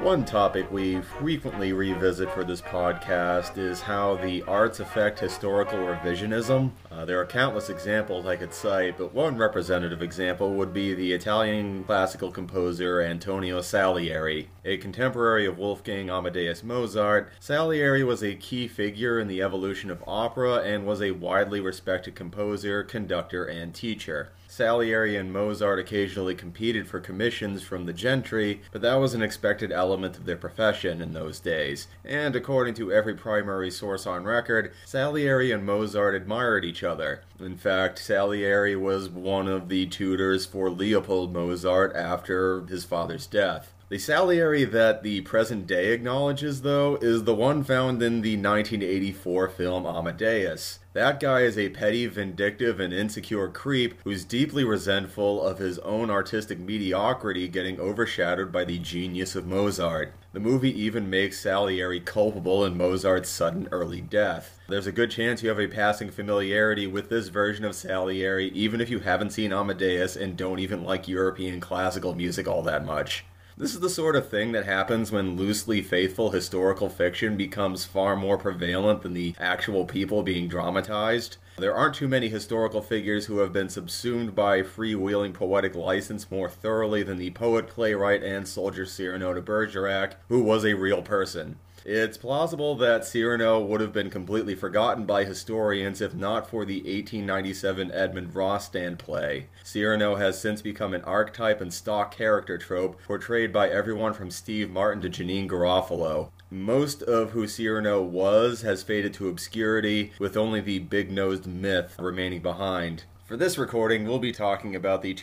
One topic we frequently revisit for this podcast is how the arts affect historical revisionism. There are countless examples I could cite, but one representative example would be the Italian classical composer Antonio Salieri. A contemporary of Wolfgang Amadeus Mozart, Salieri was a key figure in the evolution of opera and was a widely respected composer, conductor, and teacher. Salieri and Mozart occasionally competed for commissions from the gentry, but that was an expected element of their profession in those days. And according to every primary source on record, Salieri and Mozart admired each other. In fact, Salieri was one of the tutors for Leopold Mozart after his father's death. The Salieri that the present day acknowledges, though, is the one found in the 1984 film Amadeus. That guy is a petty, vindictive, and insecure creep who's deeply resentful of his own artistic mediocrity getting overshadowed by the genius of Mozart. The movie even makes Salieri culpable in Mozart's sudden early death. There's a good chance you have a passing familiarity with this version of Salieri, even if you haven't seen Amadeus and don't even like European classical music all that much. This is the sort of thing that happens when loosely faithful historical fiction becomes far more prevalent than the actual people being dramatized. There aren't too many historical figures who have been subsumed by freewheeling poetic license more thoroughly than the poet, playwright, and soldier Cyrano de Bergerac, who was a real person. It's plausible that Cyrano would have been completely forgotten by historians if not for the 1897 Edmund Rostand play. Cyrano has since become an archetype and stock character trope portrayed by everyone from Steve Martin to Janeane Garofalo. Most of who Cyrano was has faded to obscurity, with only the big-nosed myth remaining behind. For this recording, we'll be talking about the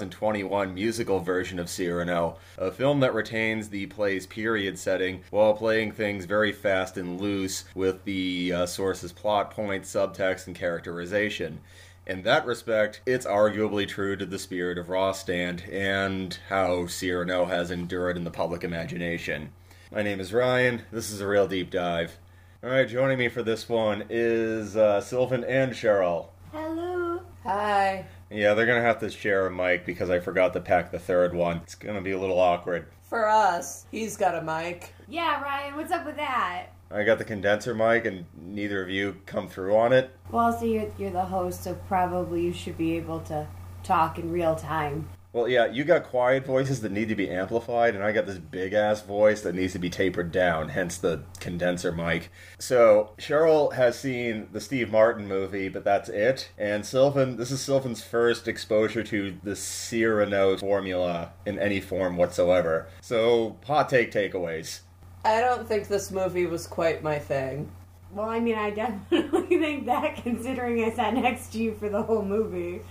2021 musical version of Cyrano, a film that retains the play's period setting while playing things very fast and loose with the source's plot points, subtext, and characterization. In that respect, it's arguably true to the spirit of Rostand and how Cyrano has endured in the public imagination. My name is Ryan. This is a real deep dive. Alright, joining me for this one is Sylvan and Cheryl. Hello. Hi. Yeah, they're gonna have to share a mic because I forgot to pack the third one. It's gonna be a little awkward. For us, he's got a mic. Yeah, Ryan, what's up with that? I got the condenser mic and neither of you come through on it. Well, so you're the host, so probably you should be able to talk in real time. Well, yeah, you got quiet voices that need to be amplified, and I got this big-ass voice that needs to be tapered down, hence the condenser mic. So, Cheryl has seen the Steve Martin movie, but that's it. And Sylvan, this is Sylvan's first exposure to the Cyrano formula in any form whatsoever. So, hot takeaways. I don't think this movie was quite my thing. Well, I mean, I definitely think that, considering I sat next to you for the whole movie.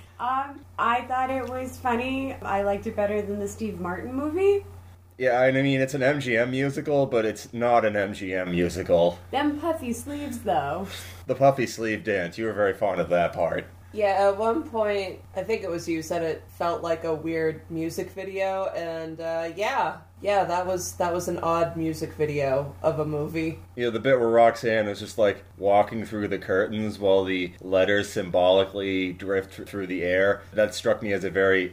I thought it was funny. I liked it better than the Steve Martin movie. Yeah, I mean, it's an MGM musical, but it's not an MGM musical. Them puffy sleeves, though. The puffy sleeve dance, you were very fond of that part. Yeah, at one point, I think it was you said it felt like a weird music video, and yeah, that was an odd music video of a movie. Yeah, the bit where Roxanne was just like walking through the curtains while the letters symbolically drift through the air. That struck me as a very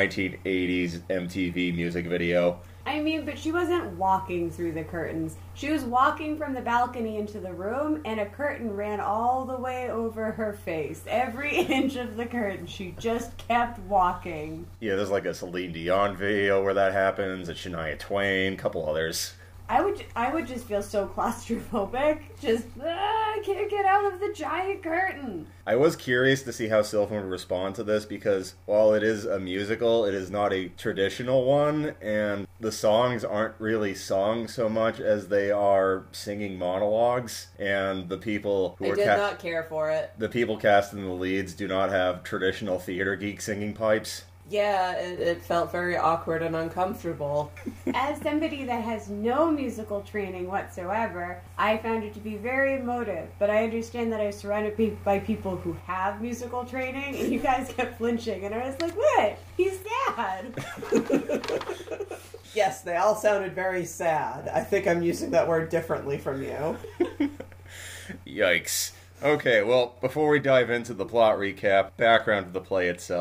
1980s MTV music video. I mean, but she wasn't walking through the curtains. She was walking from the balcony into the room, and a curtain ran all the way over her face. Every inch of the curtain. She just kept walking. Yeah, there's like a Celine Dion video where that happens, a Shania Twain, a couple others. I would just feel so claustrophobic. Just, I can't get out of the giant curtain. I was curious to see how Sylvan would respond to this because while it is a musical, it is not a traditional one, and the songs aren't really songs so much as they are singing monologues, and the people who I did not care for it. The people cast in the leads do not have traditional theater geek singing pipes. Yeah, it felt very awkward and uncomfortable. As somebody that has no musical training whatsoever, I found it to be very emotive. But I understand that I was surrounded by people who have musical training, and you guys kept flinching. And I was like, what? He's sad. Yes, they all sounded very sad. I think I'm using that word differently from you. Yikes. Okay, well, before we dive into the plot recap, background of the play itself,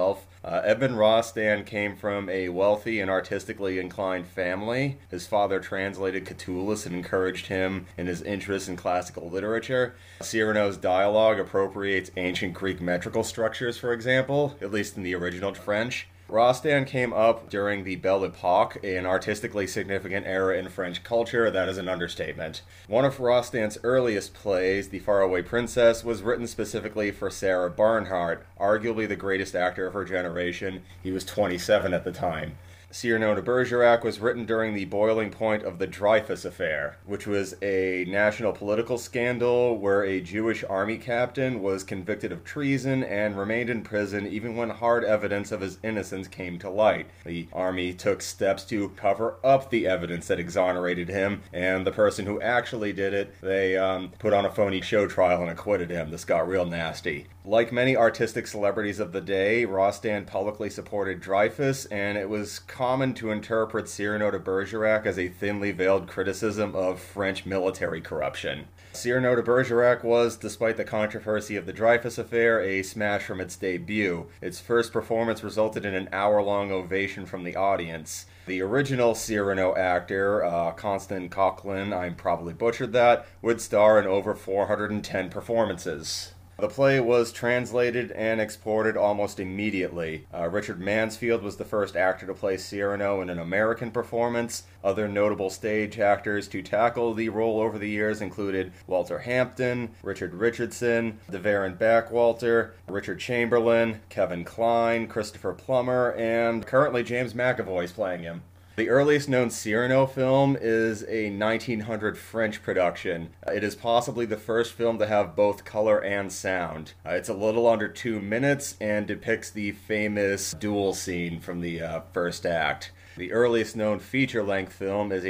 Edmund Rostand came from a wealthy and artistically inclined family. His father translated Catullus and encouraged him in his interest in classical literature. Cyrano's dialogue appropriates ancient Greek metrical structures, for example, at least in the original French. Rostand came up during the Belle Epoque, an artistically significant era in French culture. That is an understatement. One of Rostand's earliest plays, The Faraway Princess, was written specifically for Sarah Bernhardt, arguably the greatest actor of her generation. He was 27 at the time. Cyrano de Bergerac was written during the boiling point of the Dreyfus Affair, which was a national political scandal where a Jewish army captain was convicted of treason and remained in prison even when hard evidence of his innocence came to light. The army took steps to cover up the evidence that exonerated him, and the person who actually did it, they put on a phony show trial and acquitted him. This got real nasty. Like many artistic celebrities of the day, Rostand publicly supported Dreyfus, and it was common to interpret Cyrano de Bergerac as a thinly veiled criticism of French military corruption. Cyrano de Bergerac was, despite the controversy of the Dreyfus Affair, a smash from its debut. Its first performance resulted in an hour-long ovation from the audience. The original Cyrano actor, Constant Coquelin, I probably butchered that, would star in over 410 performances. The play was translated and exported almost immediately. Richard Mansfield was the first actor to play Cyrano in an American performance. Other notable stage actors to tackle the role over the years included Walter Hampton, Richard Richardson, DeVaron Backwalter, Richard Chamberlain, Kevin Kline, Christopher Plummer, and currently James McAvoy is playing him. The earliest known Cyrano film is a 1900 French production. It is possibly the first film to have both color and sound. It's a little under 2 minutes and depicts the famous duel scene from the first act. The earliest known feature-length film is a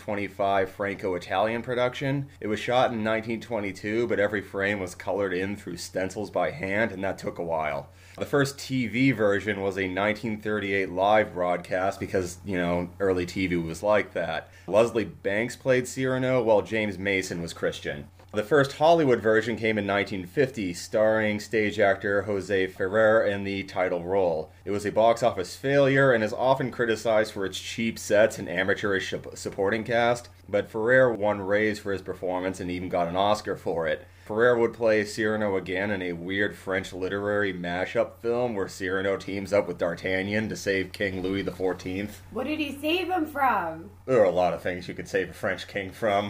1925 Franco-Italian production. It was shot in 1922, but every frame was colored in through stencils by hand, and that took a while. The first TV version was a 1938 live broadcast because, early TV was like that. Leslie Banks played Cyrano, while James Mason was Christian. The first Hollywood version came in 1950, starring stage actor Jose Ferrer in the title role. It was a box office failure and is often criticized for its cheap sets and amateurish supporting cast, but Ferrer won rays for his performance and even got an Oscar for it. Ferrer would play Cyrano again in a weird French literary mashup film where Cyrano teams up with D'Artagnan to save King Louis XIV. What did he save him from? There are a lot of things you could save a French king from.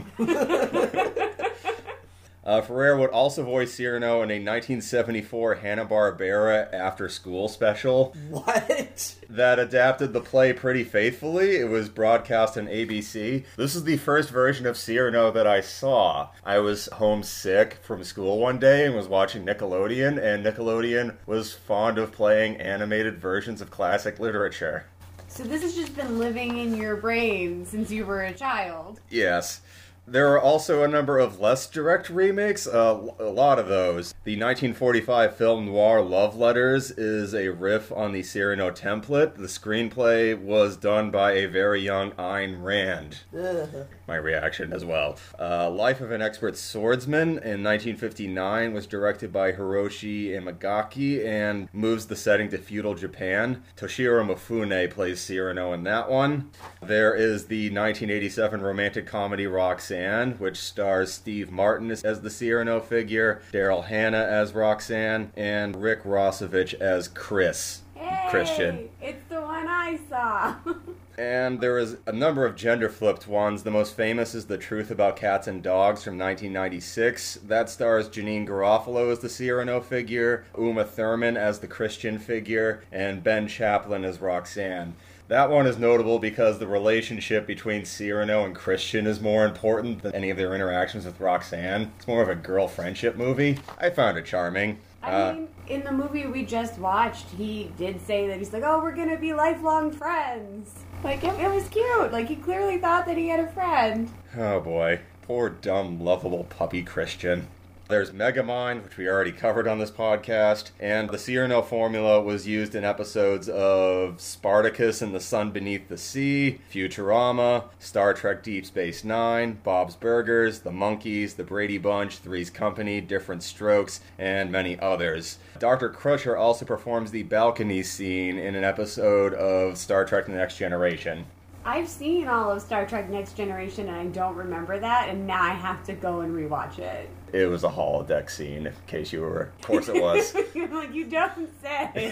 Ferrer would also voice Cyrano in a 1974 Hanna-Barbera after-school special. What? That adapted the play pretty faithfully. It was broadcast on ABC. This is the first version of Cyrano that I saw. I was homesick from school one day and was watching Nickelodeon, and Nickelodeon was fond of playing animated versions of classic literature. So this has just been living in your brain since you were a child. Yes. There are also a number of less direct remakes, a lot of those. The 1945 film noir Love Letters is a riff on the Cyrano template. The screenplay was done by a very young Ayn Rand. My reaction as well. Life of an Expert Swordsman in 1959 was directed by Hiroshi Imagaki and moves the setting to feudal Japan. Toshiro Mifune plays Cyrano in that one. There is the 1987 romantic comedy Roxanne, which stars Steve Martin as the Cyrano figure, Daryl Hannah as Roxanne, and Rick Rossovich as Chris. Hey, Christian. It's the one I saw. And there is a number of gender-flipped ones. The most famous is The Truth About Cats and Dogs from 1996. That stars Janine Garofalo as the Cyrano figure, Uma Thurman as the Christian figure, and Ben Chaplin as Roxanne. That one is notable because the relationship between Cyrano and Christian is more important than any of their interactions with Roxanne. It's more of a girl friendship movie. I found it charming. I mean, in the movie we just watched, he did say that he's like, oh, we're going to be lifelong friends. Like, it was cute. Like, he clearly thought that he had a friend. Oh boy. Poor, dumb, lovable puppy Christian. There's Megamind, which we already covered on this podcast, and the Cyrano formula was used in episodes of Spartacus and the Sun Beneath the Sea, Futurama, Star Trek Deep Space Nine, Bob's Burgers, The Monkees, The Brady Bunch, Three's Company, Different Strokes, and many others. Dr. Crusher also performs the balcony scene in an episode of Star Trek The Next Generation. I've seen all of Star Trek Next Generation and I don't remember that, and now I have to go and rewatch it. It was a holodeck scene, in case you were. Of course it was. You're like, you don't say.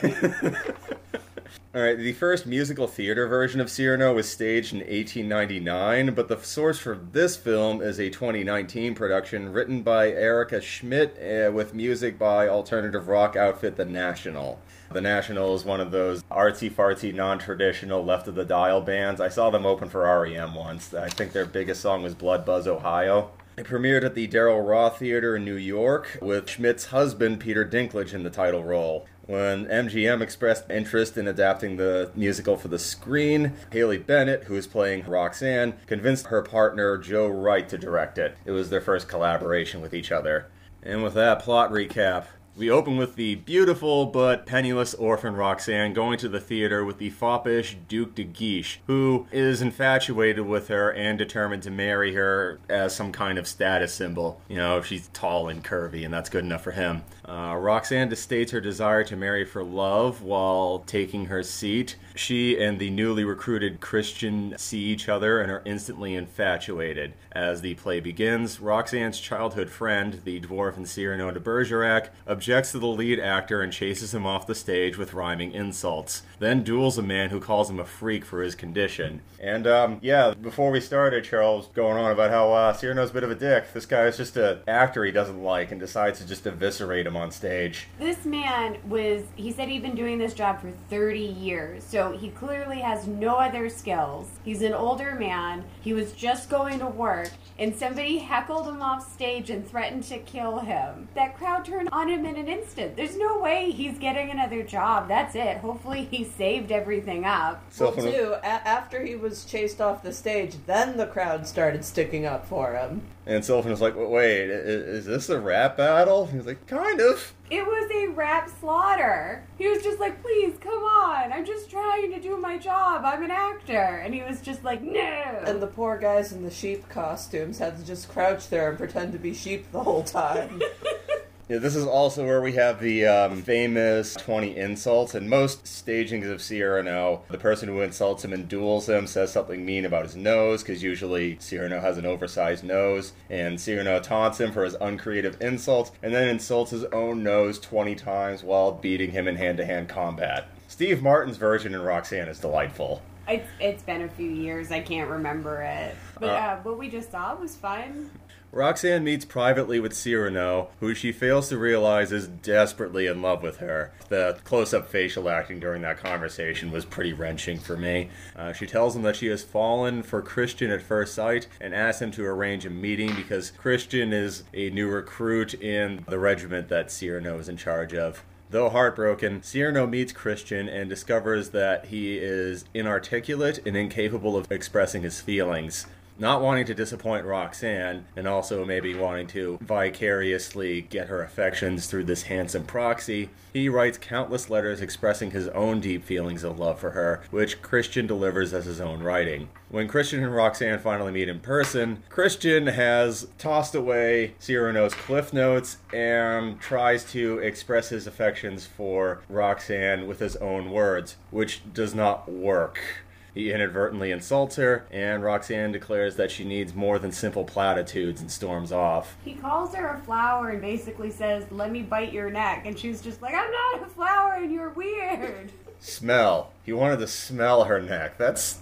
Alright, the first musical theater version of Cyrano was staged in 1899, but the source for this film is a 2019 production written by Erica Schmidt with music by alternative rock outfit The National. The National is one of those artsy-fartsy, non-traditional, left-of-the-dial bands. I saw them open for REM once. I think their biggest song was Blood Buzz, Ohio. It premiered at the Darrell Roth Theater in New York, with Schmidt's husband, Peter Dinklage, in the title role. When MGM expressed interest in adapting the musical for the screen, Haley Bennett, who is playing Roxanne, convinced her partner, Joe Wright, to direct it. It was their first collaboration with each other. And with that plot recap, we open with the beautiful but penniless orphan Roxanne going to the theater with the foppish Duc de Guiche, who is infatuated with her and determined to marry her as some kind of status symbol. You know, she's tall and curvy, and that's good enough for him. Roxanne states her desire to marry for love while taking her seat. She and the newly recruited Christian see each other and are instantly infatuated. As the play begins, Roxanne's childhood friend, the dwarf Cyrano de Bergerac, objects to the lead actor and chases him off the stage with rhyming insults, then duels a man who calls him a freak for his condition. And, before we started, Charles going on about how Cyrano's a bit of a dick. This guy is just an actor he doesn't like and decides to just eviscerate him on stage. This man he said he'd been doing this job for 30 years, so he clearly has no other skills. He's an older man, he was just going to work, and somebody heckled him off stage and threatened to kill him. That crowd turned on him in an instant. There's no way he's getting another job. That's it. Hopefully he saved everything up. Well, too, after he was chased off the stage, then the crowd started sticking up for him. And Sylvan was like, wait, is this a rap battle? He was like, kind of. It was a rap slaughter. He was just like, please, come on. I'm just trying to do my job. I'm an actor. And he was just like, no. And the poor guys in the sheep costumes had to just crouch there and pretend to be sheep the whole time. Yeah, this is also where we have the famous 20 insults. In most stagings of Cyrano, the person who insults him and duels him says something mean about his nose, because usually Cyrano has an oversized nose, and Cyrano taunts him for his uncreative insults, and then insults his own nose 20 times while beating him in hand-to-hand combat. Steve Martin's version in Roxanne is delightful. It's been a few years. I can't remember it. But what we just saw was fun. Roxanne meets privately with Cyrano, who she fails to realize is desperately in love with her. The close-up facial acting during that conversation was pretty wrenching for me. She tells him that she has fallen for Christian at first sight and asks him to arrange a meeting because Christian is a new recruit in the regiment that Cyrano is in charge of. Though heartbroken, Cyrano meets Christian and discovers that he is inarticulate and incapable of expressing his feelings. Not wanting to disappoint Roxanne, and also maybe wanting to vicariously get her affections through this handsome proxy, he writes countless letters expressing his own deep feelings of love for her, which Christian delivers as his own writing. When Christian and Roxanne finally meet in person, Christian has tossed away Cyrano's cliff notes and tries to express his affections for Roxanne with his own words, which does not work. He inadvertently insults her, and Roxanne declares that she needs more than simple platitudes and storms off. He calls her a flower and basically says, let me bite your neck. And she's just like, I'm not a flower and you're weird. Smell. He wanted to smell her neck. That's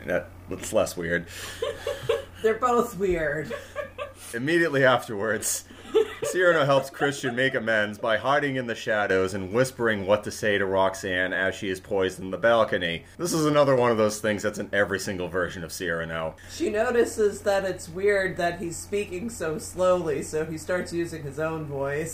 less weird. They're both weird. Immediately afterwards, Cyrano helps Christian make amends by hiding in the shadows and whispering what to say to Roxanne as she is poised in the balcony. This is another one of those things that's in every single version of Cyrano. She notices that it's weird that he's speaking so slowly, so he starts using his own voice.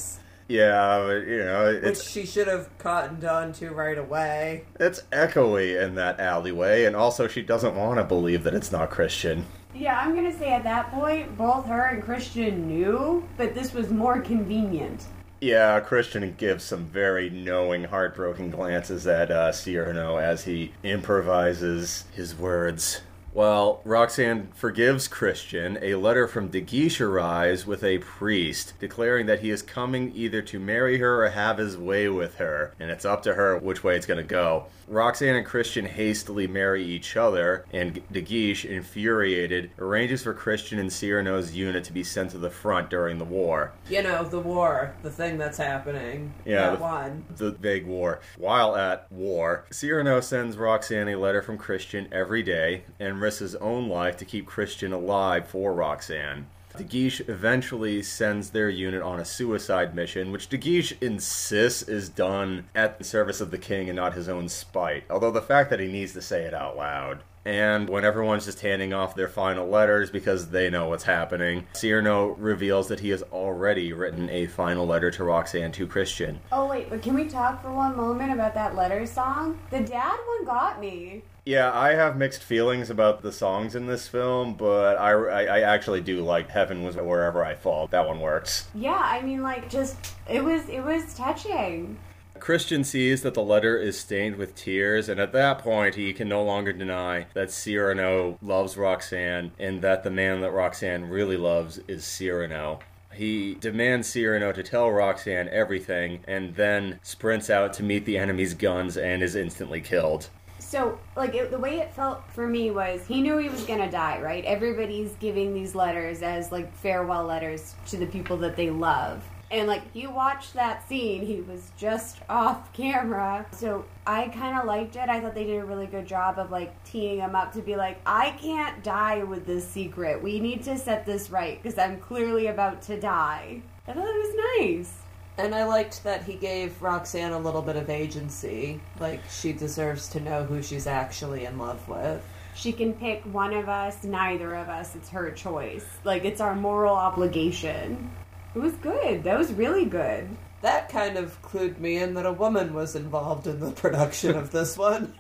Yeah, but, Which she should have cottoned on to right away. it's echoey in that alleyway, and also she doesn't want to believe that it's not Christian. Yeah, I'm gonna say at that point, both her and Christian knew, but this was more convenient. Yeah, Christian gives some very knowing, heartbroken glances at Cyrano as he improvises his words. Well, Roxanne forgives Christian. A letter from De Guiche arrives with a priest declaring that he is coming either to marry her or have his way with her, and it's up to her which way it's going to go. Roxanne and Christian hastily marry each other, and De Guiche, infuriated, arranges for Christian and Cyrano's unit to be sent to the front during the war. You know, the war, the thing that's happening. Yeah, that one. The big war. While at war, Cyrano sends Roxanne a letter from Christian every day and risks his own life to keep Christian alive for Roxanne. De Guiche eventually sends their unit on a suicide mission, which De Guiche insists is done at the service of the king and not his own spite, although the fact that he needs to say it out loud. And when everyone's just handing off their final letters because they know what's happening, Cyrano reveals that he has already written a final letter to Roxanne to Christian. Oh wait, but can we talk for one moment about that letter song? The dad one got me. Yeah, I have mixed feelings about the songs in this film, but I actually do like Heaven Was Wherever I Fall. That one works. Yeah, I mean, like, just, it was touching. Christian sees that the letter is stained with tears, and at that point he can no longer deny that Cyrano loves Roxanne, and that the man that Roxanne really loves is Cyrano. He demands Cyrano to tell Roxanne everything, and then sprints out to meet the enemy's guns and is instantly killed. So, like, the way it felt for me was he knew he was gonna die, right? Everybody's giving these letters as, like, farewell letters to the people that they love. And, like, you watch that scene, he was just off camera. So I kind of liked it. I thought they did a really good job of, like, teeing him up to be like, I can't die with this secret. We need to set this right, because I'm clearly about to die. I thought it was nice. And I liked that he gave Roxanne a little bit of agency. Like, she deserves to know who she's actually in love with. She can pick one of us, neither of us. It's her choice. Like, it's our moral obligation. It was good. That was really good. That kind of clued me in that a woman was involved in the production of this one.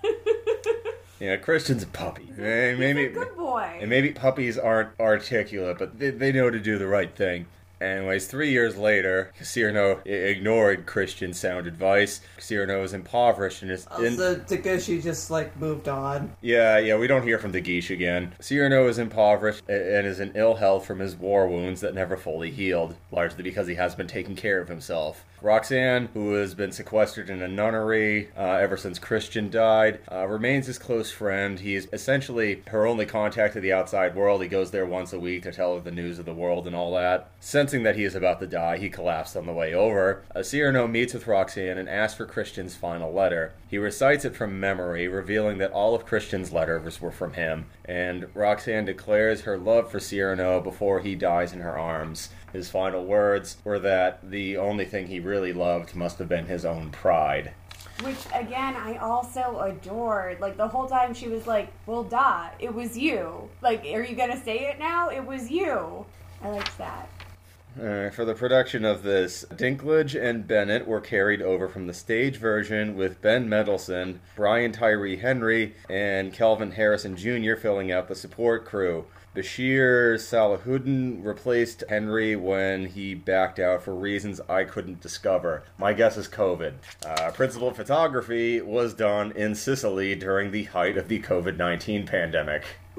Yeah, Christian's a puppy. He's a good boy. And maybe puppies aren't articulate, but they know to do the right thing. Anyways, 3 years later, Cyrano ignored Christian's sound advice. Cyrano is impoverished and is... Also, De Guiche just, like, moved on. Yeah, we don't hear from De Guiche again. Cyrano is impoverished and is in ill health from his war wounds that never fully healed, largely because he has been taking care of himself. Roxanne, who has been sequestered in a nunnery ever since Christian died, remains his close friend. He's essentially her only contact to the outside world. He goes there once a week to tell her the news of the world and all that. Sensing that he is about to die, he collapsed on the way over. Cyrano meets with Roxanne and asks for Christian's final letter. He recites it from memory, revealing that all of Christian's letters were from him, and Roxanne declares her love for Cyrano before he dies in her arms. His final words were that the only thing he really loved must have been his own pride. Which, again, I also adored. Like, the whole time she was like, well, duh, it was you. Like, are you gonna say it now? It was you. I liked that. For the production of this, Dinklage and Bennett were carried over from the stage version, with Ben Mendelsohn, Brian Tyree Henry, and Kelvin Harrison Jr. filling out the support crew. Bashir Salahuddin replaced Henry when he backed out for reasons I couldn't discover. My guess is COVID. Principal photography was done in Sicily during the height of the COVID-19 pandemic.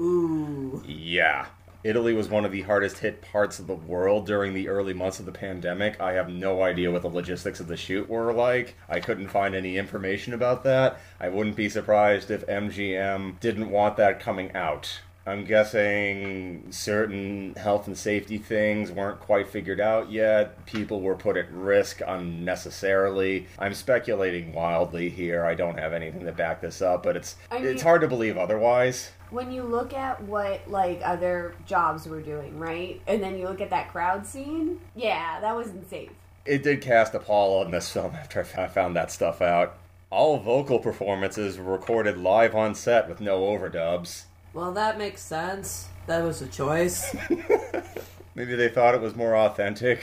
Ooh. Yeah. Italy was one of the hardest hit parts of the world during the early months of the pandemic. I have no idea what the logistics of the shoot were like. I couldn't find any information about that. I wouldn't be surprised if MGM didn't want that coming out. I'm guessing certain health and safety things weren't quite figured out yet. People were put at risk unnecessarily. I'm speculating wildly here. I don't have anything to back this up, but it's hard to believe otherwise. When you look at what, like, other jobs were doing, right? And then you look at that crowd scene, yeah, that wasn't safe. It did cast a pall on this film after I found that stuff out. All vocal performances were recorded live on set with no overdubs. Well, that makes sense. That was a choice. Maybe they thought it was more authentic.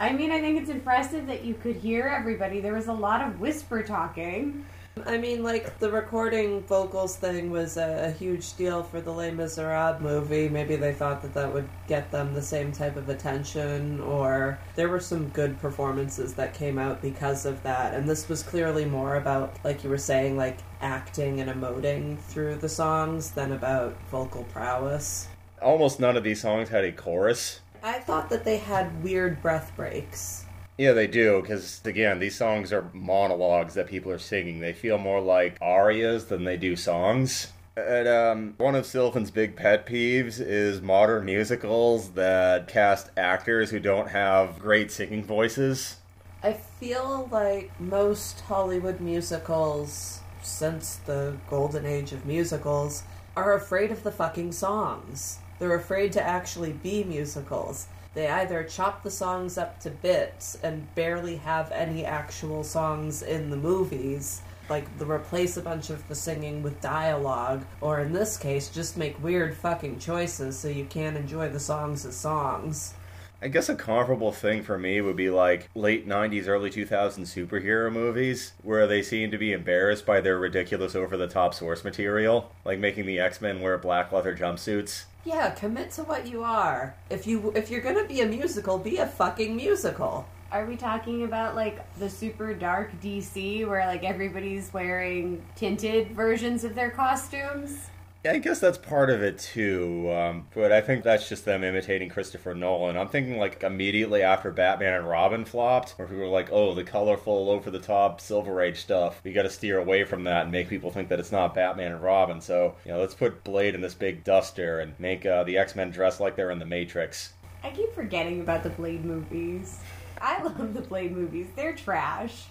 I mean, I think it's impressive that you could hear everybody. There was a lot of whisper talking. I mean, like, the recording vocals thing was a huge deal for the Les Miserables movie. Maybe they thought that that would get them the same type of attention, or there were some good performances that came out because of that. And this was clearly more about, like you were saying, like, acting and emoting through the songs than about vocal prowess. Almost none of these songs had a chorus. I thought that they had weird breath breaks. Yeah, they do, because, again, these songs are monologues that people are singing. They feel more like arias than they do songs. And one of Sylvan's big pet peeves is modern musicals that cast actors who don't have great singing voices. I feel like most Hollywood musicals, since the golden age of musicals, are afraid of the fucking songs. They're afraid to actually be musicals. They either chop the songs up to bits and barely have any actual songs in the movies, like they replace a bunch of the singing with dialogue, or in this case, just make weird fucking choices so you can't enjoy the songs as songs. I guess a comparable thing for me would be like late 90s, early 2000s superhero movies, where they seem to be embarrassed by their ridiculous over-the-top source material, like making the X-Men wear black leather jumpsuits. Yeah, commit to what you are. If you're gonna be a musical, be a fucking musical. Are we talking about, like, the super dark DC where, like, everybody's wearing tinted versions of their costumes? Yeah, I guess that's part of it too, but I think that's just them imitating Christopher Nolan. I'm thinking like immediately after Batman and Robin flopped, where people were like, oh, the colorful, over-the-top Silver Age stuff, we gotta steer away from that and make people think that it's not Batman and Robin, so, let's put Blade in this big duster and make the X-Men dress like they're in the Matrix. I keep forgetting about the Blade movies. I love the Blade movies. They're trash.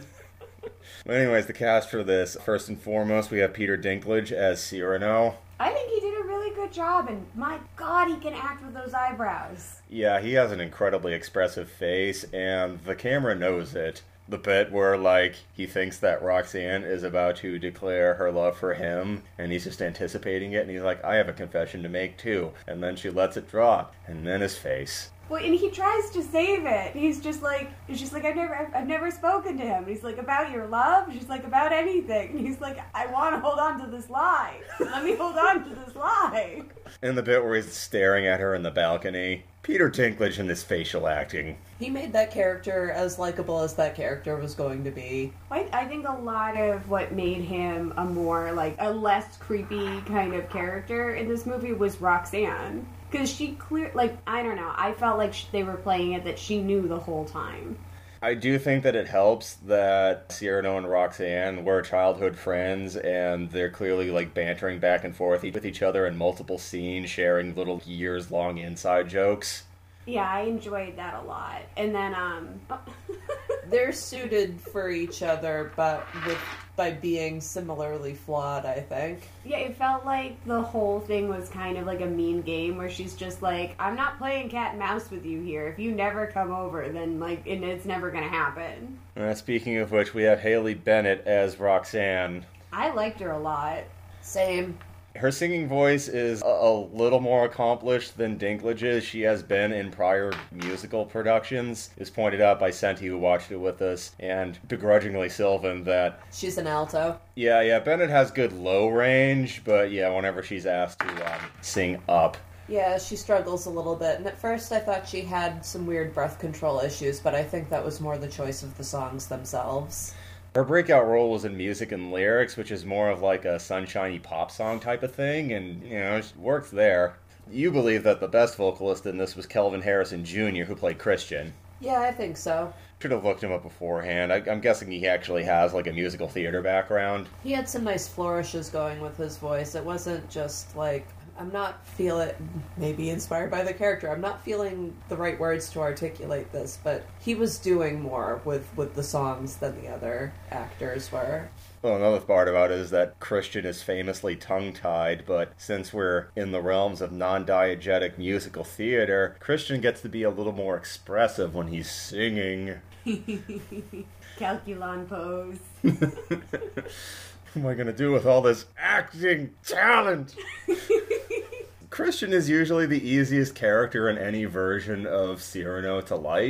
Well, anyways, the cast for this, first and foremost, we have Peter Dinklage as Cyrano. I think he did a really good job, and my god, he can act with those eyebrows. Yeah, he has an incredibly expressive face, and the camera knows it. The bit where, like, he thinks that Roxanne is about to declare her love for him, and he's just anticipating it, and he's like, I have a confession to make too. And then she lets it drop, and then his face. Well, and he tries to save it. He's just like, I've never spoken to him. And he's like, about your love? She's like, about anything. And he's like, I want to hold on to this lie. Let me hold on to this lie. And the bit where he's staring at her in the balcony. Peter Dinklage in this facial acting. He made that character as likable as that character was going to be. I think a lot of what made him a more, like, a less creepy kind of character in this movie was Roxanne. Because she I don't know, I felt like they were playing it that she knew the whole time. I do think that it helps that Cyrano and Roxanne were childhood friends, and they're clearly, like, bantering back and forth with each other in multiple scenes, sharing little years-long inside jokes. Yeah, I enjoyed that a lot. And then, They're suited for each other, but by being similarly flawed, I think. Yeah, it felt like the whole thing was kind of like a mean game where she's just like, I'm not playing cat and mouse with you here. If you never come over, then, like, it's never gonna happen. Speaking of which, we have Haley Bennett as Roxanne. I liked her a lot. Same. Her singing voice is a little more accomplished than Dinklage's. She has been in prior musical productions. It was pointed out by Senti, who watched it with us, and begrudgingly Sylvan, that... She's an alto. Yeah, Bennett has good low range, but yeah, whenever she's asked to sing up. Yeah, she struggles a little bit, and at first I thought she had some weird breath control issues, but I think that was more the choice of the songs themselves. Her breakout role was in music and lyrics, which is more of like a sunshiny pop song type of thing, and, it worked there. You believe that the best vocalist in this was Kelvin Harrison Jr., who played Christian. Yeah, I think so. Should have looked him up beforehand. I'm guessing he actually has, like, a musical theater background. He had some nice flourishes going with his voice. It wasn't just, like... I'm not maybe inspired by the character, I'm not feeling the right words to articulate this, but he was doing more with the songs than the other actors were. Well, another part about it is that Christian is famously tongue-tied, but since we're in the realms of non-diegetic musical theater, Christian gets to be a little more expressive when he's singing. Calculon pose. What am I going to do with all this acting talent? Christian is usually the easiest character in any version of Cyrano to like.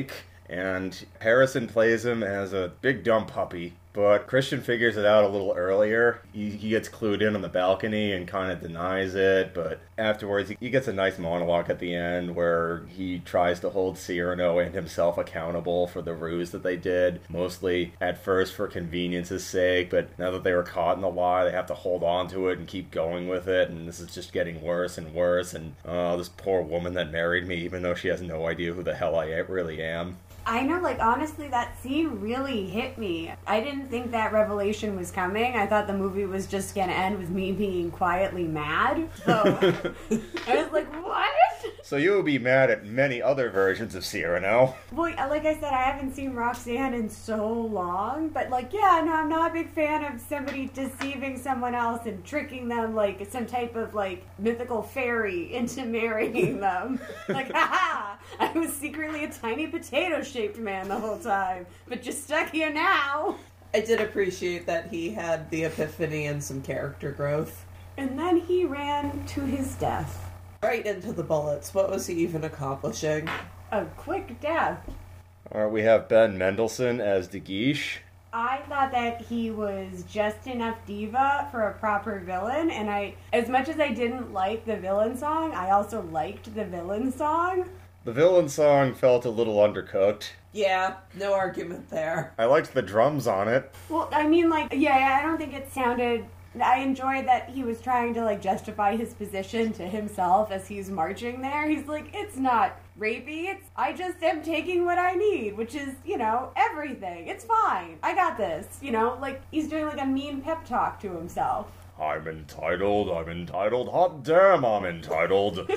And Harrison plays him as a big dumb puppy. But Christian figures it out a little earlier. He gets clued in on the balcony and kind of denies it, but afterwards he gets a nice monologue at the end where he tries to hold Cyrano and himself accountable for the ruse that they did, mostly at first for convenience's sake, but now that they were caught in the lie, they have to hold on to it and keep going with it, and this is just getting worse and worse, and this poor woman that married me, even though she has no idea who the hell I really am. I know, like, honestly, that scene really hit me. I didn't think that revelation was coming. I thought the movie was just going to end with me being quietly mad. So I was like, what? So you would be mad at many other versions of Cyrano. Well, like I said, I haven't seen Roxanne in so long. But, like, yeah, no, I'm not a big fan of somebody deceiving someone else and tricking them like some type of, like, mythical fairy into marrying them. Like, haha, I was secretly a tiny potato-shaped man the whole time, but just stuck here now. I did appreciate that he had the epiphany and some character growth. And then he ran to his death. Right into the bullets. What was he even accomplishing? A quick death. Alright, we have Ben Mendelsohn as De Guiche. I thought that he was just enough diva for a proper villain, and as much as I didn't like the villain song, I also liked the villain song. The villain song felt a little undercooked. Yeah, no argument there. I liked the drums on it. Well, I mean, like, yeah, I don't think it sounded... I enjoyed that he was trying to, like, justify his position to himself as he's marching there. He's like, it's not rapey, I just am taking what I need, which is, you know, everything. It's fine. I got this. You know, like, he's doing, like, a mean pep talk to himself. I'm entitled, hot damn, I'm entitled.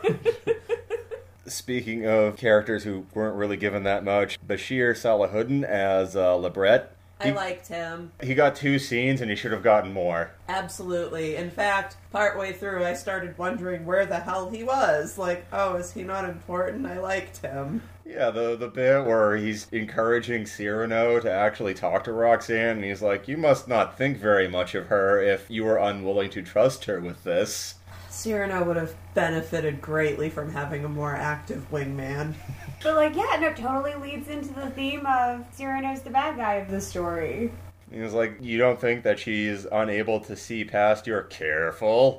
Speaking of characters who weren't really given that much, Bashir Salahuddin as Lebret. I liked him. He got 2 scenes and he should have gotten more. Absolutely. In fact, partway through I started wondering where the hell he was. Like, oh, is he not important? I liked him. Yeah, the bit where he's encouraging Cyrano to actually talk to Roxanne, and he's like, you must not think very much of her if you are unwilling to trust her with this. Cyrano would have benefited greatly from having a more active wingman. But, like, yeah, no, it totally leads into the theme of Cyrano's the bad guy of the story. He was like, you don't think that she's unable to see past your careful?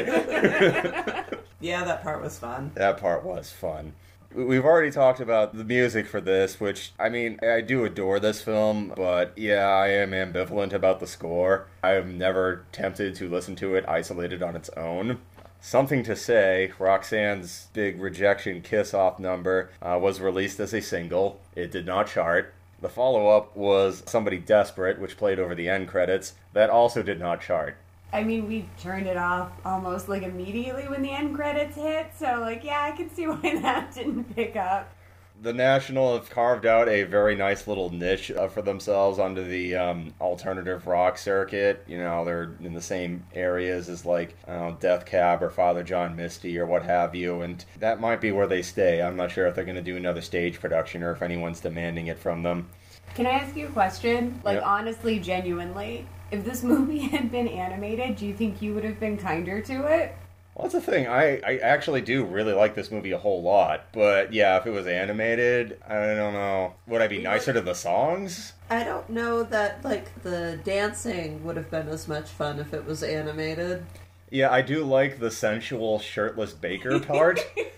Yeah, that part was fun. That part was fun. We've already talked about the music for this, which, I mean, I do adore this film, but yeah, I am ambivalent about the score. I am never tempted to listen to it isolated on its own. Something to Say, Roxanne's big rejection kiss-off number, was released as a single. It did not chart. The follow-up was Somebody Desperate, which played over the end credits. That also did not chart. I mean, we turned it off almost, like, immediately when the end credits hit, so, like, yeah, I can see why that didn't pick up. The National have carved out a very nice little niche for themselves under the alternative rock circuit. You know, they're in the same areas as, like, Death Cab or Father John Misty or what have you, and that might be where they stay. I'm not sure if they're going to do another stage production or if anyone's demanding it from them. Can I ask you a question? Like, Yep. Honestly, genuinely, if this movie had been animated, do you think you would have been kinder to it? Well, that's the thing. I actually do really like this movie a whole lot. But yeah, if it was animated, I don't know. Would I be nicer to the songs? I don't know that, like, the dancing would have been as much fun if it was animated. Yeah, I do like the sensual shirtless baker part.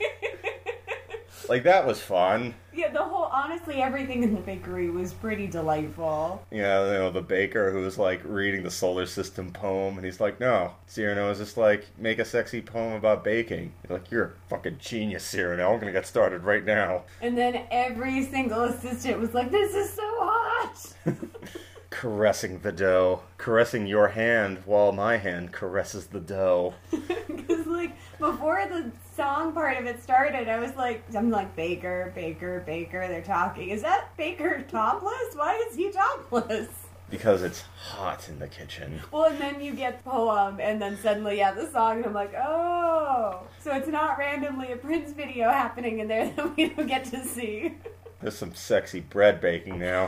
Like, that was fun. Yeah, honestly, everything in the bakery was pretty delightful. Yeah, you know, the baker who's, like, reading the solar system poem, and he's like, no. Cyrano is just like, make a sexy poem about baking. You're like, you're a fucking genius, Cyrano. I'm gonna get started right now. And then every single assistant was like, this is so hot! Caressing the dough. Caressing your hand while my hand caresses the dough. Because, like, before the song part of it started, I'm like, Baker, Baker, Baker, they're talking. Is that Baker topless? Why is he topless? Because it's hot in the kitchen. Well, and then you get poem, and then suddenly, yeah, the song, and I'm like, oh. So it's not randomly a Prince video happening in there that we don't get to see. There's some sexy bread baking now.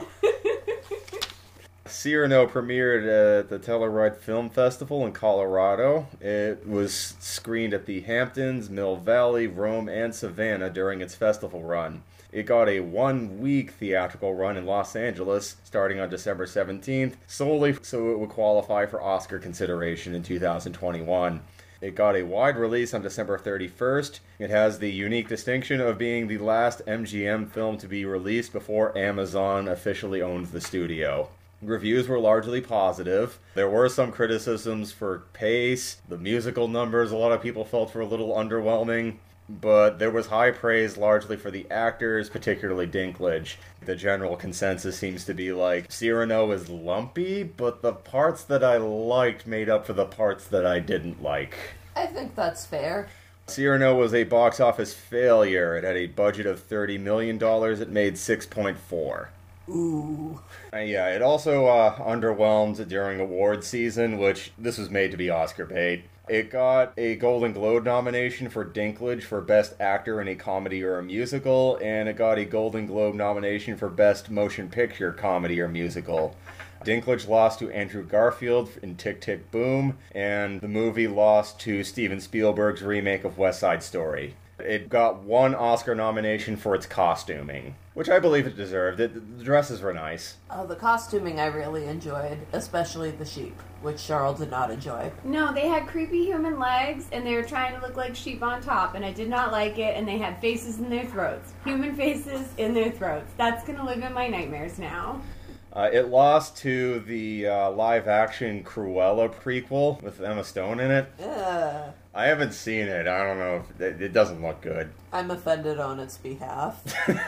Cyrano premiered at the Telluride Film Festival in Colorado. It was screened at the Hamptons, Mill Valley, Rome, and Savannah during its festival run. it got a 1-week theatrical run in Los Angeles starting on December 17th, solely so it would qualify for Oscar consideration in 2021. It got a wide release on December 31st. It has the unique distinction of being the last MGM film to be released before Amazon officially owned the studio. Reviews were largely positive. There were some criticisms for pace, the musical numbers a lot of people felt were a little underwhelming, but there was high praise largely for the actors, particularly Dinklage. The general consensus seems to be like, Cyrano is lumpy, but the parts that I liked made up for the parts that I didn't like. I think that's fair. Cyrano was a box office failure. It had a budget of $30 million. It made 6.4. Ooh. Yeah, it also underwhelmed during awards season, which this was made to be Oscar bait. It got a Golden Globe nomination for Dinklage for Best Actor in a Comedy or a Musical, and it got a Golden Globe nomination for Best Motion Picture Comedy or Musical. Dinklage lost to Andrew Garfield in Tick, Tick, Boom, and the movie lost to Steven Spielberg's remake of West Side Story. It got 1 Oscar nomination for its costuming, which I believe it deserved. The dresses were nice. Oh, the costuming I really enjoyed, especially the sheep, which Charles did not enjoy. No, they had creepy human legs, and they were trying to look like sheep on top, and I did not like it, and they had faces in their throats. Human faces in their throats. That's gonna live in my nightmares now. It lost to the live-action Cruella prequel with Emma Stone in it. Ugh. I haven't seen it. I don't know. It doesn't look good. I'm offended on its behalf.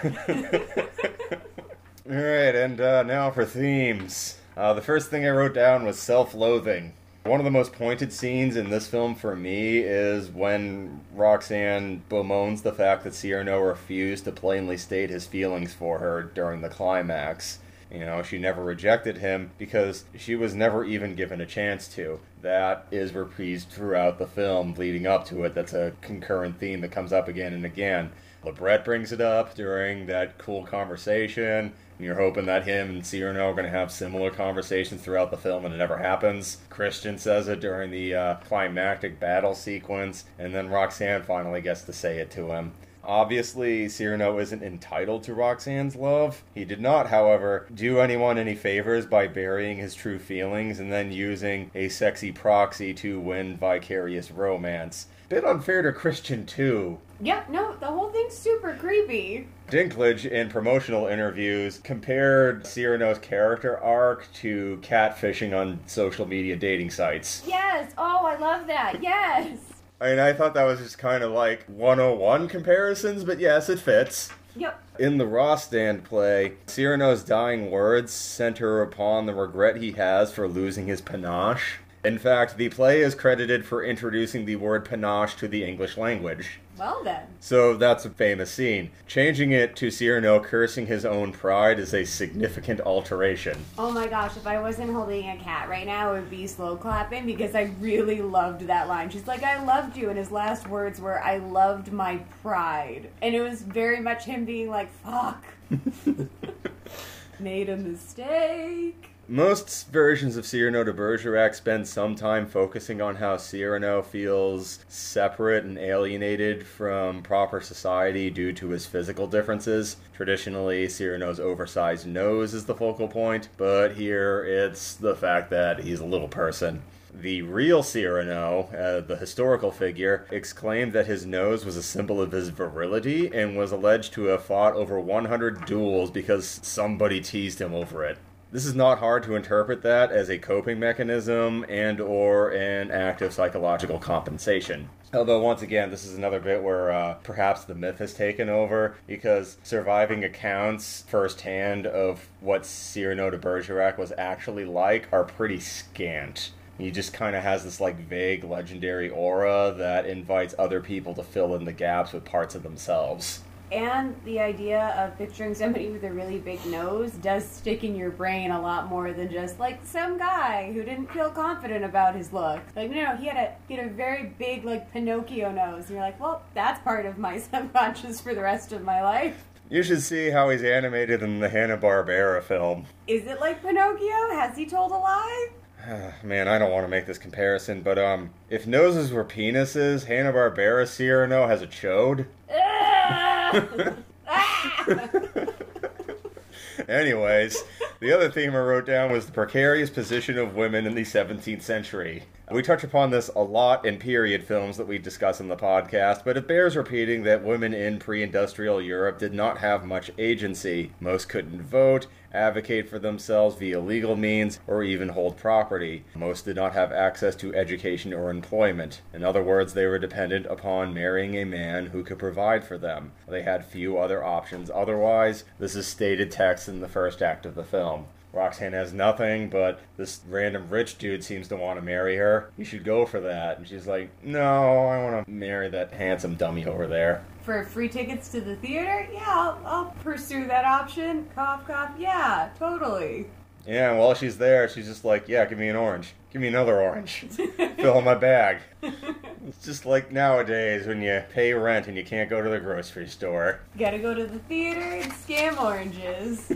Alright, and now for themes. The first thing I wrote down was self-loathing. One of the most pointed scenes in this film for me is when Roxanne bemoans the fact that Cyrano refused to plainly state his feelings for her during the climax. You know, she never rejected him because she was never even given a chance to. That is reprised throughout the film leading up to it. That's a concurrent theme that comes up again and again. LeBret brings it up during that cool conversation, and you're hoping that him and Cyrano are going to have similar conversations throughout the film, and it never happens. Christian says it during the climactic battle sequence, and then Roxanne finally gets to say it to him. Obviously, Cyrano isn't entitled to Roxanne's love. He did not, however, do anyone any favors by burying his true feelings and then using a sexy proxy to win vicarious romance. Bit unfair to Christian, too. Yep, no, the whole thing's super creepy. Dinklage, in promotional interviews, compared Cyrano's character arc to catfishing on social media dating sites. Yes, oh, I love that, yes. I mean, I thought that was just kind of like 101 comparisons, but yes, it fits. Yep. In the Rostand play, Cyrano's dying words center upon the regret he has for losing his panache. In fact, the play is credited for introducing the word panache to the English language. Well then. So that's a famous scene. Changing it to Cyrano cursing his own pride is a significant alteration. Oh my gosh, if I wasn't holding a cat right now, it would be slow clapping because I really loved that line. She's like, I loved you, and his last words were, I loved my pride. And it was very much him being like, fuck. Made a mistake. Most versions of Cyrano de Bergerac spend some time focusing on how Cyrano feels separate and alienated from proper society due to his physical differences. Traditionally, Cyrano's oversized nose is the focal point, but here it's the fact that he's a little person. The real Cyrano, the historical figure, exclaimed that his nose was a symbol of his virility and was alleged to have fought over 100 duels because somebody teased him over it. This is not hard to interpret that as a coping mechanism and or an act of psychological compensation. Although, once again, this is another bit where perhaps the myth has taken over, because surviving accounts firsthand of what Cyrano de Bergerac was actually like are pretty scant. He just kind of has this like vague legendary aura that invites other people to fill in the gaps with parts of themselves. And the idea of picturing somebody with a really big nose does stick in your brain a lot more than just, like, some guy who didn't feel confident about his look. Like, no, he had a very big, like, Pinocchio nose. And you're like, well, that's part of my subconscious for the rest of my life. You should see how he's animated in the Hanna-Barbera film. Is it like Pinocchio? Has he told a lie? Man, I don't want to make this comparison, but, if noses were penises, Hanna-Barbera Cyrano has a chode. Anyways, the other theme I wrote down was the precarious position of women in the 17th century. We touch upon this a lot in period films that we discuss in the podcast, but it bears repeating that women in pre-industrial Europe did not have much agency. Most couldn't vote, advocate for themselves via legal means, or even hold property. Most did not have access to education or employment. In other words, they were dependent upon marrying a man who could provide for them. They had few other options otherwise. This is stated text in the first act of the film. Roxanne has nothing, but this random rich dude seems to want to marry her. You should go for that. And she's like, no, I want to marry that handsome dummy over there. For free tickets to the theater? Yeah, I'll pursue that option. Cough, cough. Yeah, totally. Yeah, and while she's there, she's just like, yeah, give me an orange. Give me another orange. Fill in my bag. It's just like nowadays when you pay rent and you can't go to the grocery store. Gotta go to the theater and scam oranges.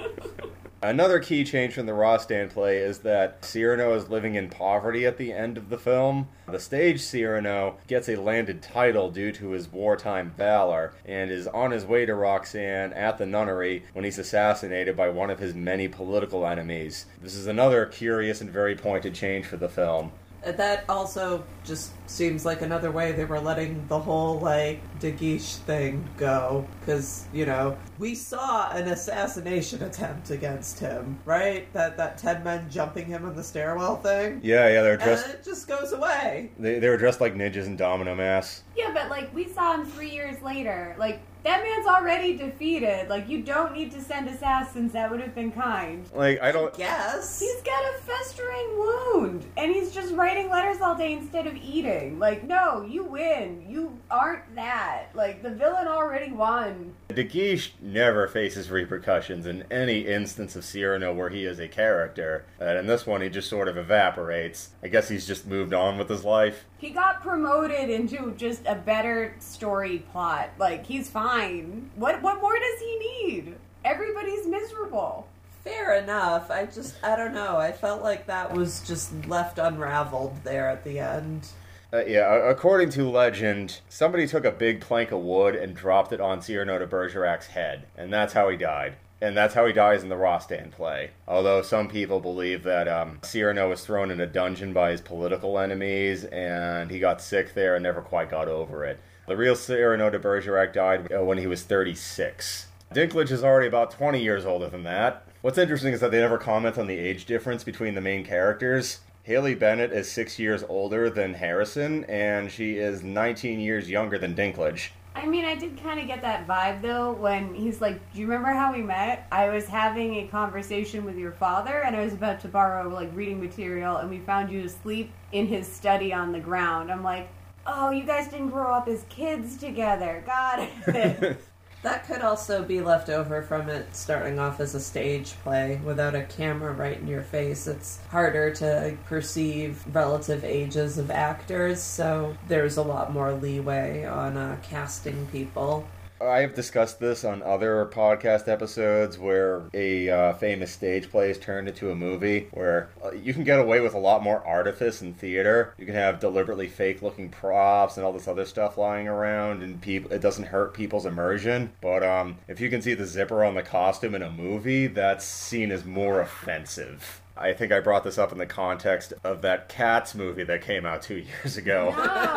Another key change from the Rostand play is that Cyrano is living in poverty at the end of the film. The stage Cyrano gets a landed title due to his wartime valor and is on his way to Roxanne at the nunnery when he's assassinated by one of his many political enemies. This is another curious and very pointed change for the film. That also just seems like another way they were letting the whole, De Guiche thing go. Because, we saw an assassination attempt against him, right? That 10 men jumping him in the stairwell thing? Yeah, they're dressed... And it just goes away. They were dressed like ninjas in domino masks. Yeah, but, we saw him 3 years later. That man's already defeated. You don't need to send assassins. That would have been kind. I don't... Yes. He's got a festering wound. And he's just writing letters all day instead of eating. No, you win. You aren't that. The villain already won. De Guiche never faces repercussions in any instance of Cyrano where he is a character. And in this one, he just sort of evaporates. I guess he's just moved on with his life. He got promoted into just a better story plot. He's fine. What more does he need? Everybody's miserable. Fair enough. I don't know. I felt like that was just left unraveled there at the end. According to legend, somebody took a big plank of wood and dropped it on Cyrano de Bergerac's head, and that's how he died. And that's how he dies in the Rostand play. Although some people believe that Cyrano was thrown in a dungeon by his political enemies, and he got sick there and never quite got over it. The real Cyrano de Bergerac died when he was 36. Dinklage is already about 20 years older than that. What's interesting is that they never comment on the age difference between the main characters. Haley Bennett is 6 years older than Harrison, and she is 19 years younger than Dinklage. I mean, I did kind of get that vibe, though, when he's like, do you remember how we met? I was having a conversation with your father, and I was about to borrow, reading material, and we found you asleep in his study on the ground. I'm like, oh, you guys didn't grow up as kids together. Got it. That could also be left over from it starting off as a stage play. Without a camera right in your face, it's harder to perceive relative ages of actors, so there's a lot more leeway on casting people. I have discussed this on other podcast episodes where a famous stage play is turned into a movie where you can get away with a lot more artifice in theater. You can have deliberately fake-looking props and all this other stuff lying around, and it doesn't hurt people's immersion. But if you can see the zipper on the costume in a movie, that's seen as more offensive. I think I brought this up in the context of that Cats movie that came out 2 years ago.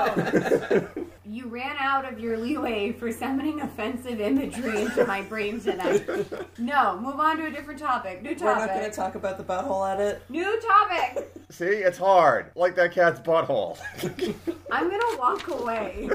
No! You ran out of your leeway for summoning offensive imagery into my brain tonight. No, move on to a different topic. New topic. We're not going to talk about the butthole edit? New topic! See, it's hard. Like that cat's butthole. I'm going to walk away.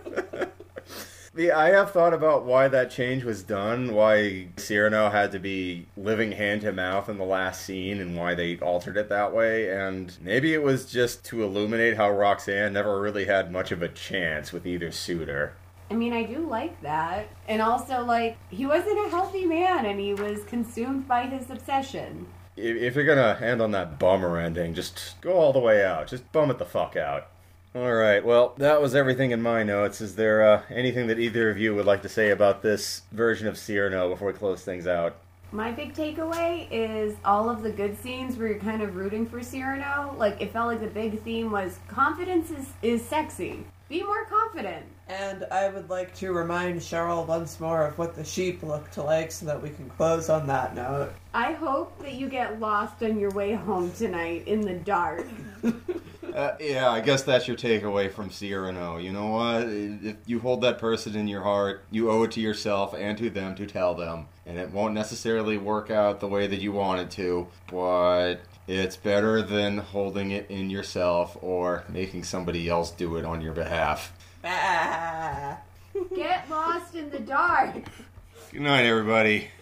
I have thought about why that change was done, why Cyrano had to be living hand to mouth in the last scene, and why they altered it that way, and maybe it was just to illuminate how Roxanne never really had much of a chance with either suitor. I mean, I do like that. And also, he wasn't a healthy man, and he was consumed by his obsession. If you're gonna end on that bummer ending, just go all the way out. Just bum it the fuck out. Alright, well, that was everything in my notes. Is there anything that either of you would like to say about this version of Cyrano before we close things out? My big takeaway is all of the good scenes where you're kind of rooting for Cyrano. It felt like the big theme was confidence is sexy. Be more confident. And I would like to remind Cheryl once more of what the sheep looked like so that we can close on that note. I hope that you get lost on your way home tonight in the dark. Yeah, I guess that's your takeaway from Cyrano. You know what? If you hold that person in your heart, you owe it to yourself and to them to tell them. And it won't necessarily work out the way that you want it to, but it's better than holding it in yourself or making somebody else do it on your behalf. Ah. Get lost in the dark. Good night, everybody.